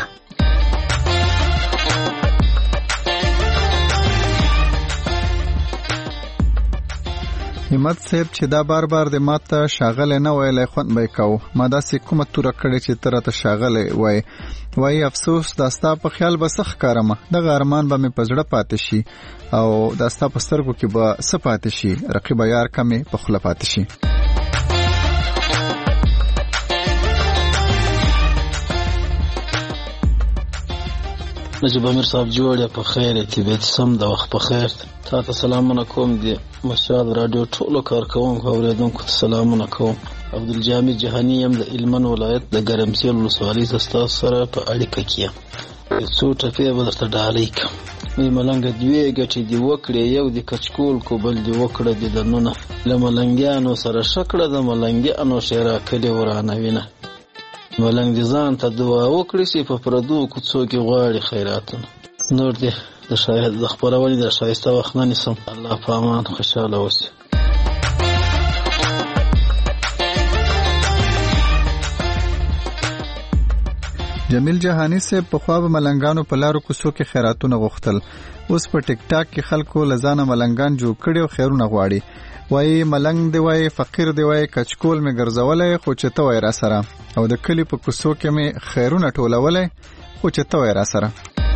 همت صاحب چې دا بار بار د ماته شاغله نه ویلې خوند به کو ما داسې کومه توره کړې چې تر ته شاغله وای وای افسوس داستا په خیال بسخ کارمه د غارمان به مې پزړه پاتې شي او داستا په سترګو کې به سپاتې شي رقیب یار کمه په خله پاتې شي.
نجیب امیر صاحب جوړ په خیر ته به سم د وخت په خیر تا ته سلامونه کوم دي مشال رادیو ټولو کارکوونکو اوریدونکو سلامونه کوم. عبدالجامع جهانی يم د علمن ولایت د ګرمسیر ولسوالۍ تاسو سره په اړیکه کې یم. څو ټپې به درته ډالۍ کوم. مې ملنګ دوی ګټې دی وکړې یو د کچکول کو بل دی وکړه د دنونه له ملنګیانو سره شکړه د ملنګیانو شیرا کلی ورانه وینه ملنګ دي ځان ته دعا وکړي چې په پردو کوڅو کې غواړي خیراتونه. نور دې د شاهد د خبرونې د شایسته وخت نه نسم. الله په امان خوشاله اوسئ.
جمیل جهانی سے په خوا به ملنګانو په لارو کوڅو کې خیراتونه غوښتل. اوس په ټیک ټاک کې خلکو لزانه ملنګان جوړ کړي او خیرونه غواړي. وای ملنګ دی وای فقیر دی وای کچکول می ګرځولای خو چې ته وای را سره او د کلی په کوڅو کې می خیرونه ټولولای خو چې ته وای را سره.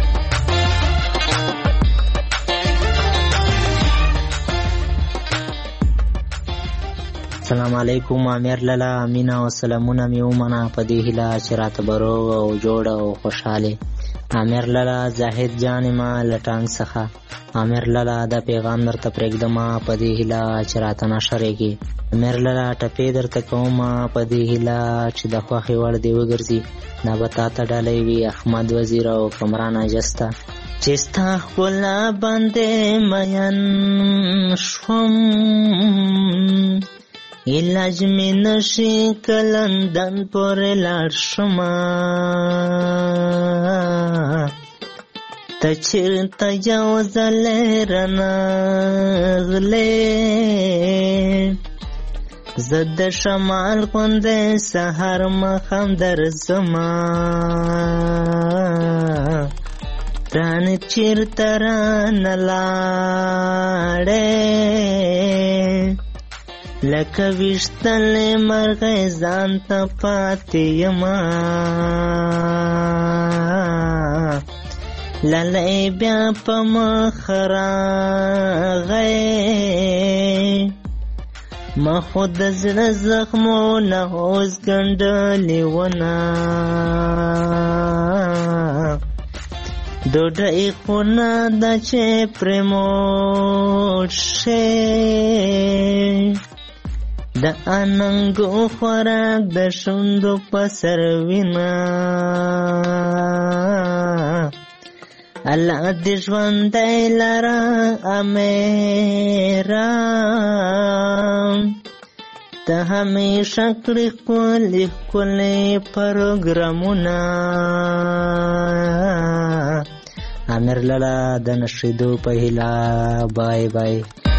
السلام علیکم امیر لالا مینا او سلامونه می ومنه په دې هیله چې راته به روغ او جوړ او خوشحاله. امیر لالا زاهد جان ما لټانګ څخه امیر لالا دا پیغام درته پرېږدم په دې هیله چې راته نشرېږي. امیر لالا ټپې درته کوم په دې هیله چې د خوښې وړ دې وګرځي. دا به تا ته ډالۍ وي احمد وزیر او کمران اجسته. چې ستا ښکلا باندې مین شوم علاج می نشي کلندن پورې لاړ شمه ته چېرته یو ځلې رانغلې زه د شمال غوندې سهار ماښام درځمه رانه چېرته رانه لاړې لکه ویشتلې مرغۍ ځان ته پاتې یمه لالی بیا په مخ راغی ما خو د زړه زخمونه اوس ګنډلې ونه ډوډۍ خو نه ده چې پرې موړ شې د اننګو خوراک د شونډو په سر وینه الله دې ژوندی لره امیره ته همیشه کړي ښکلي ښکلي پروګرامونه. امیر لالا د نشریدو په هیله بای بای.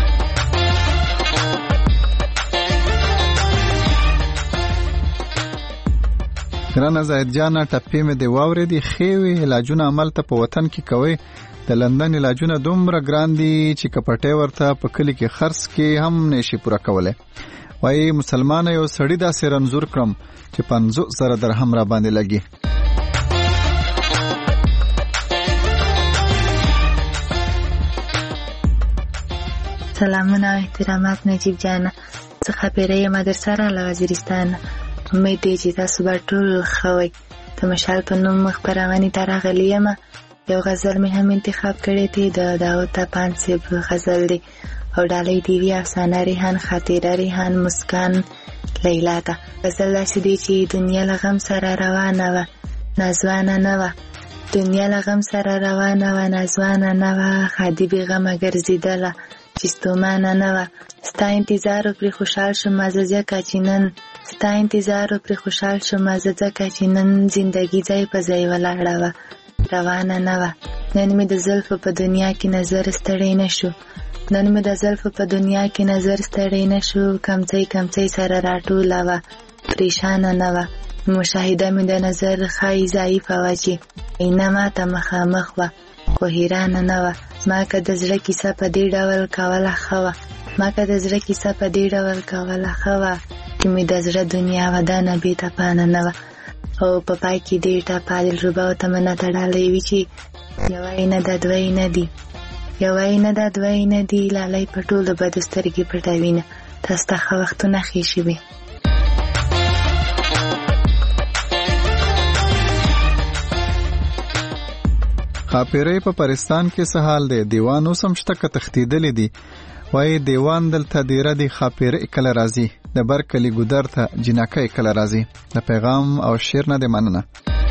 ګرانه زاهد جانه ټپې مې دی واورېدې ښې وې علاجونه عملته په وطن کې کوئ د لندن علاجونه دومره ګران دي چې که پټۍ ورته په کلي کې خرڅ کې هم نشي پوره کولی. وایي مسلمانه یو سړي داسې رنځور کړم چې پنځوس زره درهم را باندې لګي.
سلامونه او احترامات نجیب جانه زه خبیره یم در سره له وزیرستانه. امید دی چې تاسو به ټول ښه وئ. د مشال په نوم خپرونې ته راغلې یم. یو غزل مې هم انتخاب کړی دی د داود طپان صاحب غزل دی او ډالۍ دی وی افسانه ریحان خاطره ریحان مسکان لیلا ته. غزل داسې دی چې دنیا له غم سره روانه وه نازوانه نه وه دنیا له غم سره روانه وه نازوانه نه وه خادي بې غمه ګرځېدله چې ستومانه نه وه. ستا انتظار پرې خوشحال شومه زه ځکه چې نن ستا انتظار پرې خوشحال شومه زه ځکه چې نن زندګي ځای په ځای ولاړه وه روانه نه وه. نن مې د زلفو په دنیا کې نظر ستړی نه شو نن مې د زلفو په دنیا کې نظر ستړی نه شو کمڅۍ کمڅۍ سره راټوله وه پریشانه نه وه. مشاهده مې د نظر ښایي ضعیفه وه چې عینه ماته مخامخ وه خو حیرانه نه وه. ما که د زړه کیسه په دې ډول کوله ښه وه ما که د زړه کیسه په دې ډول کوله ښه وه چې مې د زړه دنیا ودانه بې تپانه نه وه. او په پای کې دې ټپه دلربا او تمنا ته ډالۍ وي چې یوه یې نه ده دوه یې نه دي یوه یې نه ده دوه یې نه دي لالی په ټولو بدو سترګې پټوینه تاسو ته ښه وختونه ښې شوي.
خاپیرۍ په پاکستان کې څه حال دی؟ دیوان اوس هم شته که تښتېدلی دي؟ وایي دیوان دلته دیره دی خاپیرۍ کله راځي د بر کلي ګودر ته جنکۍ کله راځي. د پیغام او شعر نه دی مننه.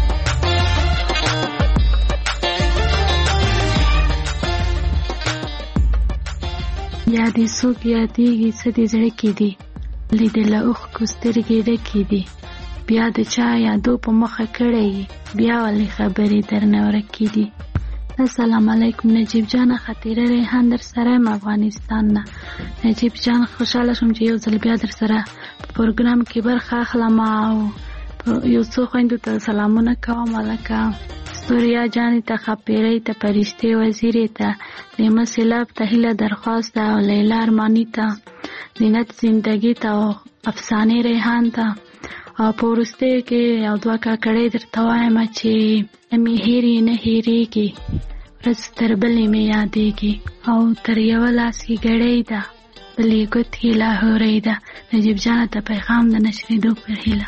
یا دې څوک یادېږي څه دې زړه کې دي لیدله اوښکو سترګې ډکې دي بیا د چا یادو په مخه کړی بیا ولې خبرې درنه ورکې دي. السلام علیکم نجیب جان خاطره ریحان در سره یم افغانستان نه. نجیب جان خوشحاله شوم چې یو ځل بیا در سره په پروګرام کې برخه اخلم او یو څو خویندو ته سلامونه کوم لکه ستوریا جانې ته خاپیرۍ ته فرشتې وزیرې ته نیمه سیلاب ته هیله درخواست او لیلا ارماني ته زینت زندګي ته او افسانې ریحان ته او په وروستیو کې یو دوه کاکړۍ درته وایم چې مې هېرې نه هېرېږي ورځ تر بلې مې یادېږي او تر یوه لاس کې ګړۍ ده بلې ګوتې لاهورۍ ده نجیب جان ته پیغام د نشریدو پر هیله.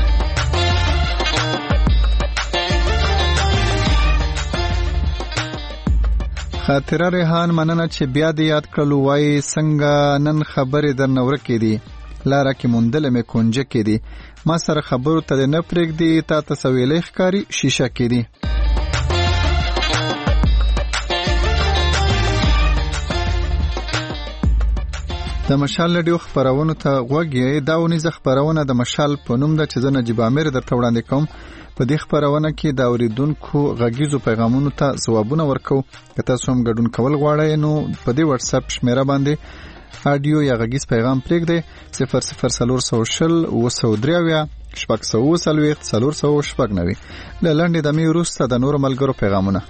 خاطره ریحان مننه چې بیا دې یاد کړلو. وایي څنګه نن خبرې درنه ورکې دي، لاره کې موندلې مې کونجه کې دي، ما سره خبرو ته نه پرېږدي، تا ته سویلې ښکاري شیشه کې دي. د مشال لډیو خبرونو ته غوږ یې. دا ونیزه خبرونه د مشال په نوم ده چې زه نجیب امیر درته وړاندې کوم. په دې خبرونه کې د اوریدونکو غږیزو پیغامونو ته ځوابونه ورکو. که تاسو هم ګډون کول غواړئ نو په دې واتس اپ شمیره باندې اډیو یا غږیز پیغام پرېږدئ صفر صفر څلور سوه شل اوه سوه درې اویا شپږ سوه اوه څلوېښت څلور سوه شپږ نوي. له لنډې دمې وروسته د نورو ملګرو پیغامونه.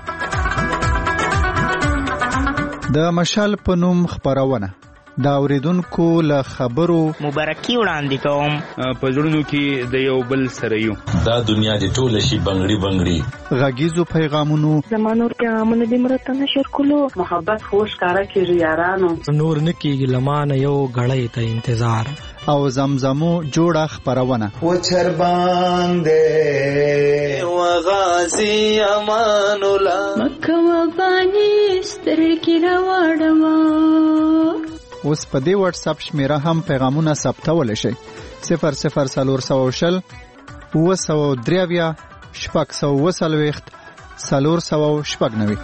د مشال په نوم خبرونه دا اوریدونکو له خبرو
مبارکي وړاندې کوم.
په زړونو کې د یو بل سره یو، دا دنیا دې ټوله شي بنګړي بنګړي.
غږیزو پیغامونو
زمانور پیغامونه دې مرته نشر کولو، محبت خوش کارا کیږي یارانو،
نور نکیږي لمانه یو غړې ته انتظار،
او زمزمو جوړه خبرونه.
و چر باندې و غازی امان الله
مکه و بانی سترګې راوړم.
اوس په دې واتس اپ شمیره هم پیغامونه ثبتولی شئ صفر صفر څلور سوه شل اوه سوه درې اویا شپږ سوه اوه څلوېښت څلور سوه شپږ نوي.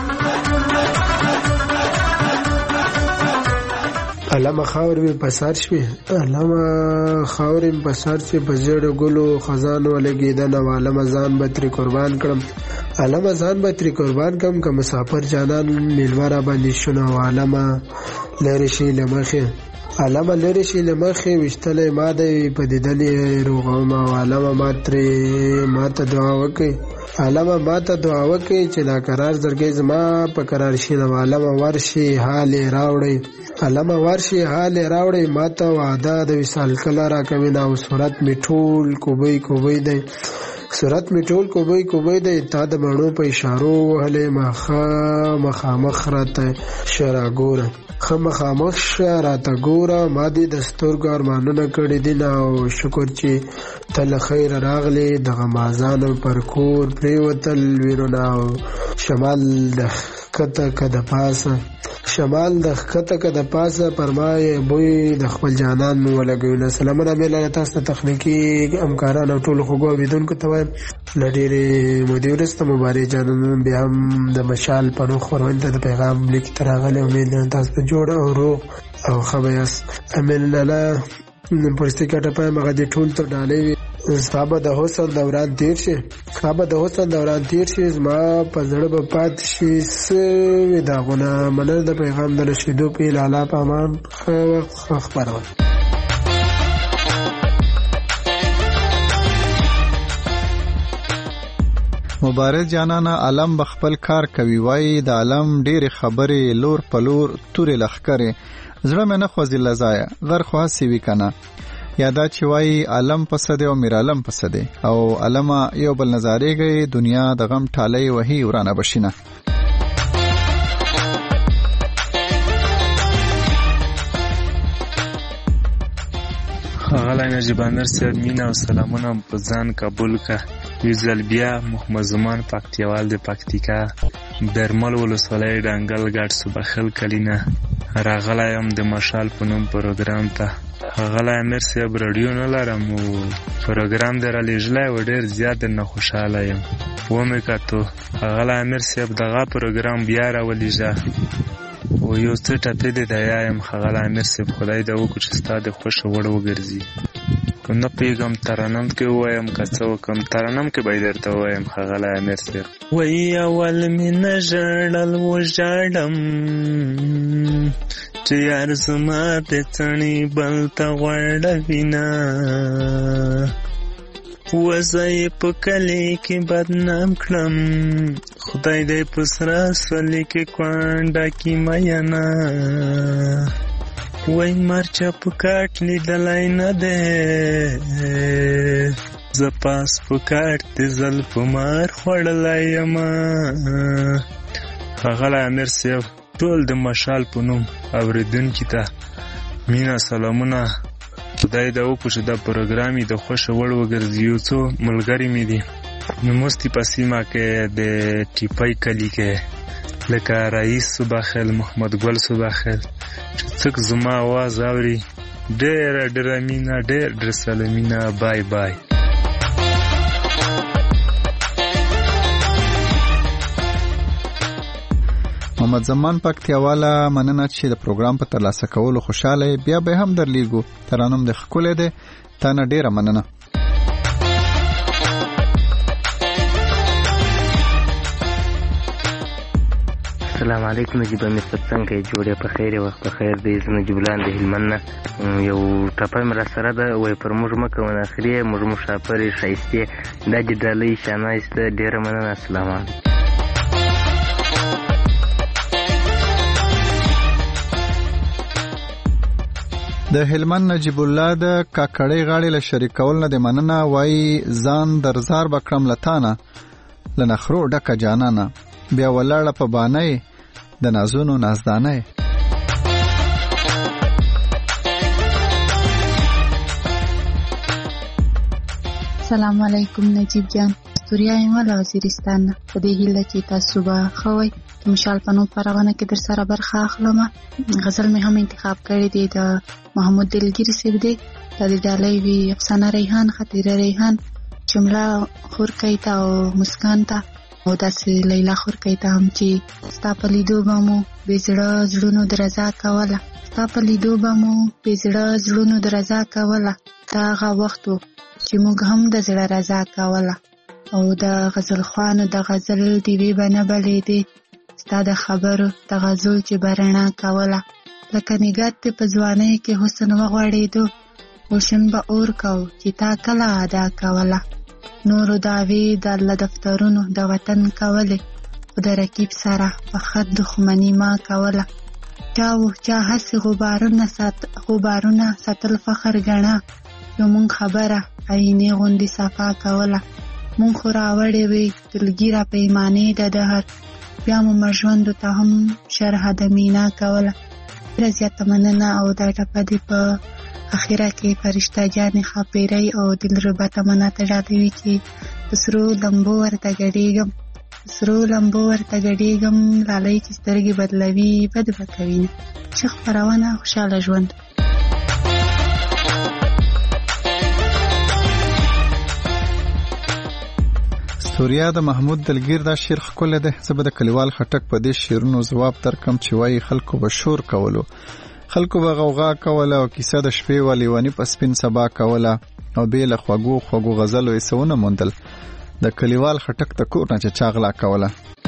علامه خاور می پسار شوی، علامه خاور می پسار شوی په زړه ګلو خزان ولګیدنه، علامه ځان به تری قربان کړم، علامه ځان به تری قربان کړم که مسافر جانان میلمه را باندې شنو، علامه لری شي لمخه، علامه لری شي لمخه وشتلې ما دی په دیدنې روغما، علامه ما تری ما ته دعا وکي، علامه ما ته دعا وکي چې لا قرار زرګې زما په قرار شي، علامه ورشي حال راوړي، علامه ورشي حال راوړي ما ته وعده د وصال کله را کوي نو صورت می ټول کوبي کوبي دی، صورت می ټول کوبي کوبي دی، تا د مړو په اشارو وهلې مخه مخامخ راته شرا ګوره، خامخامخ راته ګوره، ما دې د سترګو ارمانونه کړي دي او شکر چې تل خیر راغلی، دغه مازانو پر کور پریوتل ویرونه، شمال د کته کده پاسه شمال د خطه که د پاسه پرمای بوی د خپل جانان مو ولګوي. سلامونه مې تاسو ته تخنیکی همکاران او ټول خوږو اوریدونکو ته وایم له ډېرې مودې وروسته مبارک جانان بیا هم د مشال په نوم خپرونې ته د پیغام لیک ته راغلی. امید لرم تاسو ته جوړ او روغ او ښه به یاست. امین لاله پرستې کټه پایم هغه دې ټول تر ډالۍ وي. صحابه د حسن دوران تیر شي صحابه د حسن دوران تیر شي زما په زړه به پاتې شي سوي داغونه. مننه د پیغام د رسېدو په لاله په امان ښه وخت ښه خپرونه.
مبارک جانانا علم بخپل کار کوي، وای د علم ډېر خبرې لور په لور تورې لخکرې، زړه مې نه خوځي لزایا غر خو هسې وي کنه. یادا چې وای علم پسده او میر علم پسده او علم یو بل نظارېږي، دنیا د غم ټالۍ وهي ورانه بشینه.
غلا نجیب امیر صاحب مینا او سلامونه په ځان قبول کا. یو ځل بیا محمد زمان پکتیوال د پکتیکا درمل ولسوالۍ ډنګل ګډ صوبخل کلینه راغلایم د مشال په نوم پروګرام ته. غلا امیر صاحب رادیو نه لرم او پروګرام در لېږلی و ډېر زیات نه خوشاله یم. ومې کتو غلا امیر صاحب دغه پروګرام بیا راولېږه او یو څه ټپې دې د یایم غلا امیر صاحب خدای دې وکړو چې ستا د خوښه وړ وګرځي. نه پوهېږم ترنم کې ووایم که څه وکړم ترنم کې به یې درته ووایم ښاغلی امیر صاحب. وایي اول مې نه ژړل وژاړم چې یار زما د څڼې بل ته غوړوینه، وزه یې په کلي کې بدنام کړم خدای دې په سره سولې کې کونډه کې مینه. وای مرچا په کاټ لیدلی نه دی زه پاس په کاټ د زل په مار خوړلی یمه. ښاغلی امیر صاحب ټول د مشال په نوم اورېدونکي ته مینا سلامونه خدای دا وکړو چې دا پروګرام یې د خوښه وړ وګرځي. یو څو ملګري مې دي نمستی په سیمه کې د ټیپۍ کلي کې لکه رئیس صبح خیل، محمد ګل صبح خیل، چې څوک زما آواز اوري ډېره ډېره مینه، ډېر ډېر سلامینه. بای بای.
محمد زمان پکتیاواله مننه چې د پروګرام په ترلاسه کولو خوشاله. بیا به هم درلیږو. ترانم د ښکلی دی. تا نه ډېره مننه.
السلام علیکم. نجیب امیر صاحب څنګه یې؟ جوړې په خیر، وخت په خیر دی. زه نجیب الله د هلمند نه. یو ټپه مې را سره ده، وایي پر موږ مه کوه ناخرې، موږ مسافرې ښایستې، دا دې ډالۍ شانایسته. ډېره مننه. السلام علیکم.
د هلمند نجیب الله د کاکړۍ غاړې له شریکول نه د مننه. وایي ځان درزار بکړم لتانه، له نخرو ډکه جانانه، بیا ولاړه په بانه د نازونو نازدانه.
السلام علیکم نجیب جان. استوریا یم له وزیرستان نه. په دې هیله چې تاسو به ښه وئ. د مشال په نوم پرونه کې در سره برخه اخلم. غزل مې هم انتخاب کړی دی، د محمود دلګیري صاحب دی. دا د ډالۍ وي افسانه ریحان، خطیره ریحان، جمله خورکۍ ته او مسکان ته، او داسې لیلا خورکۍ ته هم چې ستا په لیدو به مو بې زړه زړونو د رضا کوله، ستا په لیدو به مو بې زړه زړونو د رضا کوله. دا هغه وخت و چې موږ هم د زړه رضا کوله. او د غزل خوانو د غزل دیوې به نه بلېدې، ستا د خبرو د غزل چې به رڼا کوله. لکه نګات دې په ځوانۍ کې حسن وغوړېدو، اوشن به اور کو چې تا کله ادا کوله. نورو دعوې د الله دفترونو د وطن کولې، خو د رقیب سره په خط دښمني ما کوله. چا و چا هسې غبارونه سات غبارونه ساتل فخر ګڼه، یو مونږ خبره عینې غوندې صفا کوله. مونږ خو راوړې وې دلګیره پیمانې د دهر، بیا مو مړژوندو ته هم شرح د مینا کوله. ډېره زیاته مننه. او دا ټپه دې په اخره کې فرشته جانې ښاپېرۍ او دلربا تمنا ته ډالوي چې د سرو لمبو ورته ګډېږم، د سرو لمبو ورته ګډېږم، لالۍ چې سترګې بدلوي بد به کوي نه. ښه خپرونه، خوشحاله ژوند.
استوریا د محمود دلګیر دا شعر ښکلی دی. زه به د کلیوال خټک په دې شعرونو ځواب درکم چې وایي خلکو به شور کولو، خلکو به غوغا کوله، او کیسه د شپې و لیونی په سپین سبا کوله، او بې له خوږو خوږو غزلو یې څه ونه موندل. د کلیوال خټک د کور نه چې چا غلا کوله.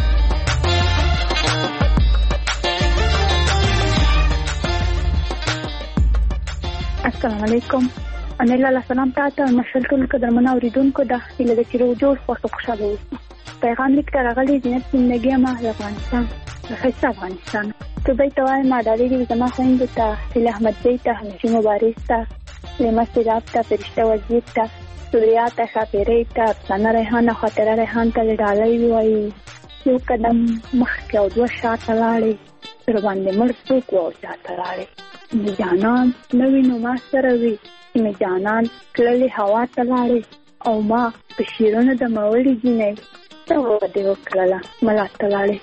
السلام علیکم. انا لاله سلام تاسو مشل ټول قدرمن اوریدونکو د هیله د چیرو جوړ خوښ خوشاله اوسئ. پیغام لیک ته راغلی زینت زندگی ما افغانستان ښایسته افغانستان. تو بیت وای ما ډالۍ دې زما خویندو ته، هیله احمد زی ته، حنفي مبارز ته، لیمه سیراب ته، فرشته وزیر ته، سوریا ته، ښاپېرۍ ته، افسانه ریحان او خاطره ریحان ته ډالۍ وایي. یو قدم مخکې او دوه شاته لاړې، در باندې مړ څوک و او چاته لاړې. مې جانان نه وینو ما سره وي، مې جانان تللې هوا ته لاړې، او ما په شیرونو د مولې جینۍ څه وعدې وکړله ملا ته لاړې.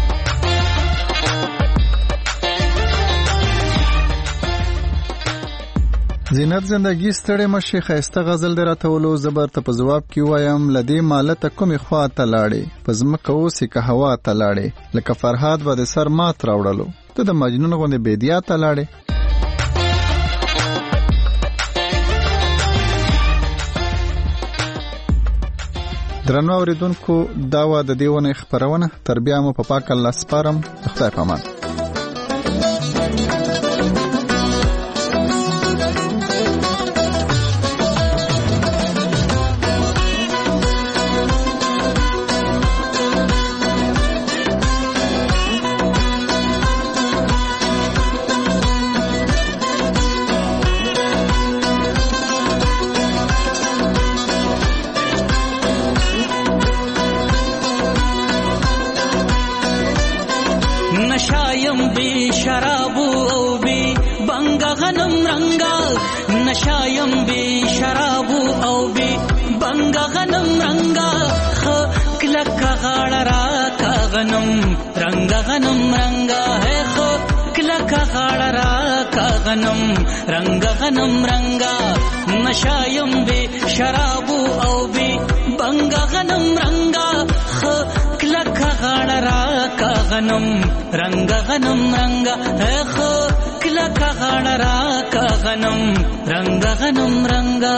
زینت زندگی ستړې مشي ښایسته غزل دې راته ولو. زه به ورته په ځواب کې وایم له دې مالته کومې خوا ته لاړې، په ځمکه اوسې که هوا ته لاړې، لکه فرهاد به د سر مات راوړلو، ته د مجنون غوندې بیدیا ته لاړې. درنو اوریدونکو، دا وه د دې ونې خپرونه. تر بیا مو په پاک الله سپارم. د خدای په امان.
غنم رنگا نشایم بی شرابو او بی بنگ غنم رنگا خ کلک غاړه را کا غنم رنگ غنم رنگا ہے خ کلک غاړه را کا غنم رنگ غنم رنگا نشایم بی شرابو او بی بنگ غنم رنگا خ کلک غاړه را کا غنم رنگ غنم رنگا ہے خ کلک غاړه را کا غنم رنگ غنم رنگا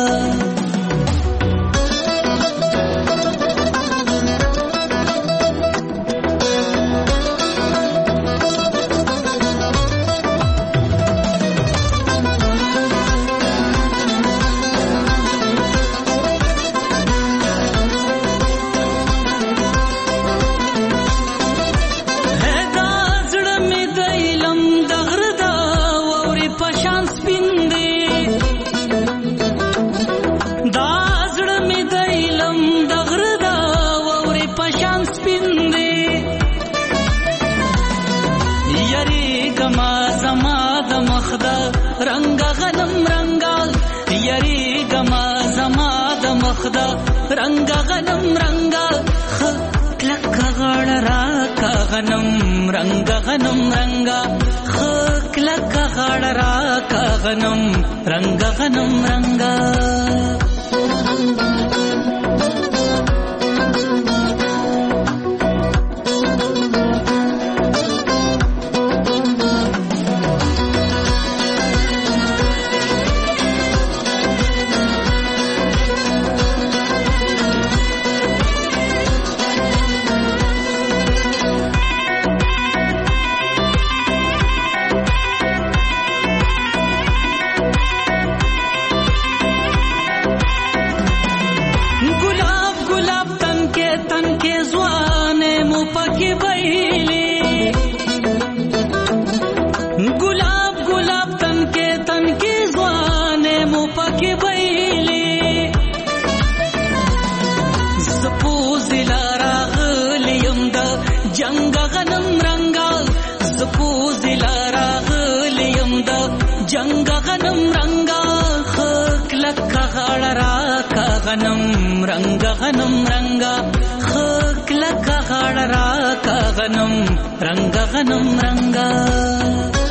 رنگ غنم رنگا یری گما زما د مخدا رنگ غنم رنگا خ کلک غړ را کا غنم رنگ غنم رنگا خ کلک غړ را کا غنم رنگ غنم رنگا جنگ غنم رنگا زپوز لارا غلیم دا جنگ غنم رنگا خکلک غاړه را کا غنم رنگ غنم رنگا خکلک غاړه را کا غنم رنگ غنم رنگا